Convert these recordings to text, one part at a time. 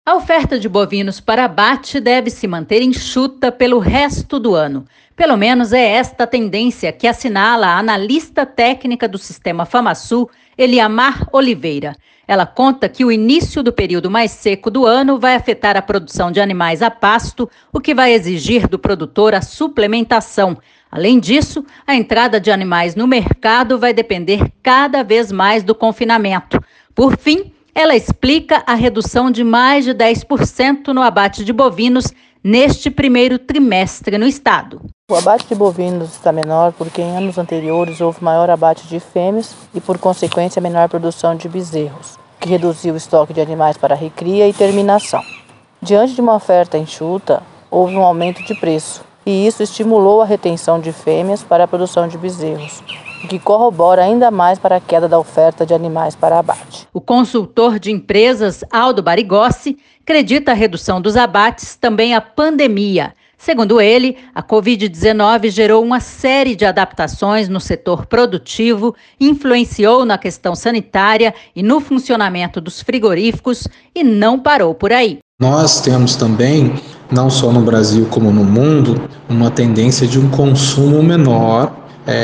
A oferta de bovinos para abate deve se manter enxuta pelo resto do ano. Pelo menos é esta a tendência que assinala a analista técnica do Sistema FamaSul, Eliamar Oliveira. Ela conta que o início do período mais seco do ano vai afetar a produção de animais a pasto, o que vai exigir do produtor a suplementação. Além disso, a entrada de animais no mercado vai depender cada vez mais do confinamento. Por fim, ela explica a redução de mais de 10% no abate de bovinos neste primeiro trimestre no estado. O abate de bovinos está menor porque em anos anteriores houve maior abate de fêmeas e, por consequência, menor produção de bezerros, que reduziu o estoque de animais para recria e terminação. Diante de uma oferta enxuta, houve um aumento de preço, e isso estimulou a retenção de fêmeas para a produção de bezerros, o que corrobora ainda mais para a queda da oferta de animais para abate. O consultor de empresas, Aldo Barigossi, acredita a redução dos abates também à pandemia. Segundo ele, a Covid-19 gerou uma série de adaptações no setor produtivo, influenciou na questão sanitária e no funcionamento dos frigoríficos e não parou por aí. Nós temos também, não só no Brasil como no mundo, uma tendência de um consumo menor,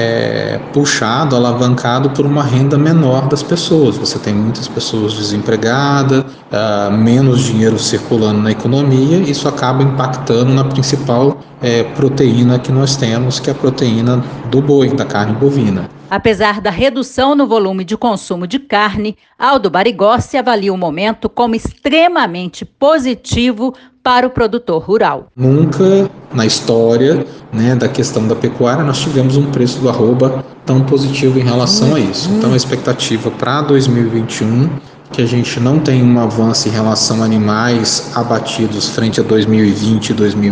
puxado, alavancado por uma renda menor das pessoas. Você tem muitas pessoas desempregadas, menos dinheiro circulando na economia, e isso acaba impactando na principal proteína que nós temos, que é a proteína do boi, da carne bovina. Apesar da redução no volume de consumo de carne, Aldo Barigossi avalia o momento como extremamente positivo para o produtor rural. Nunca na história, da questão da pecuária nós tivemos um preço do arroba tão positivo em relação a isso. Então a expectativa para 2021 que a gente não tem um avanço em relação a animais abatidos frente a 2020 e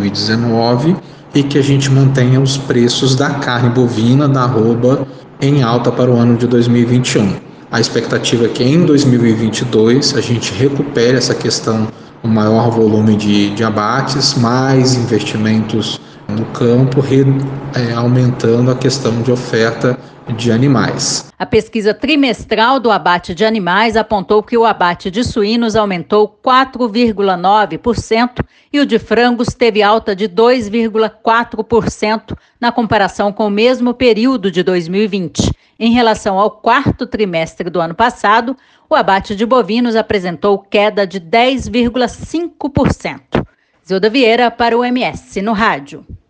2019 e que a gente mantenha os preços da carne bovina, da arroba, em alta para o ano de 2021. A expectativa é que em 2022 a gente recupere essa questão, o maior volume de abates, mais investimentos no campo, aumentando a questão de oferta de animais. A pesquisa trimestral do abate de animais apontou que o abate de suínos aumentou 4,9% e o de frangos teve alta de 2,4% na comparação com o mesmo período de 2020. Em relação ao quarto trimestre do ano passado, o abate de bovinos apresentou queda de 10,5%. Zilda Vieira para o MS no Rádio.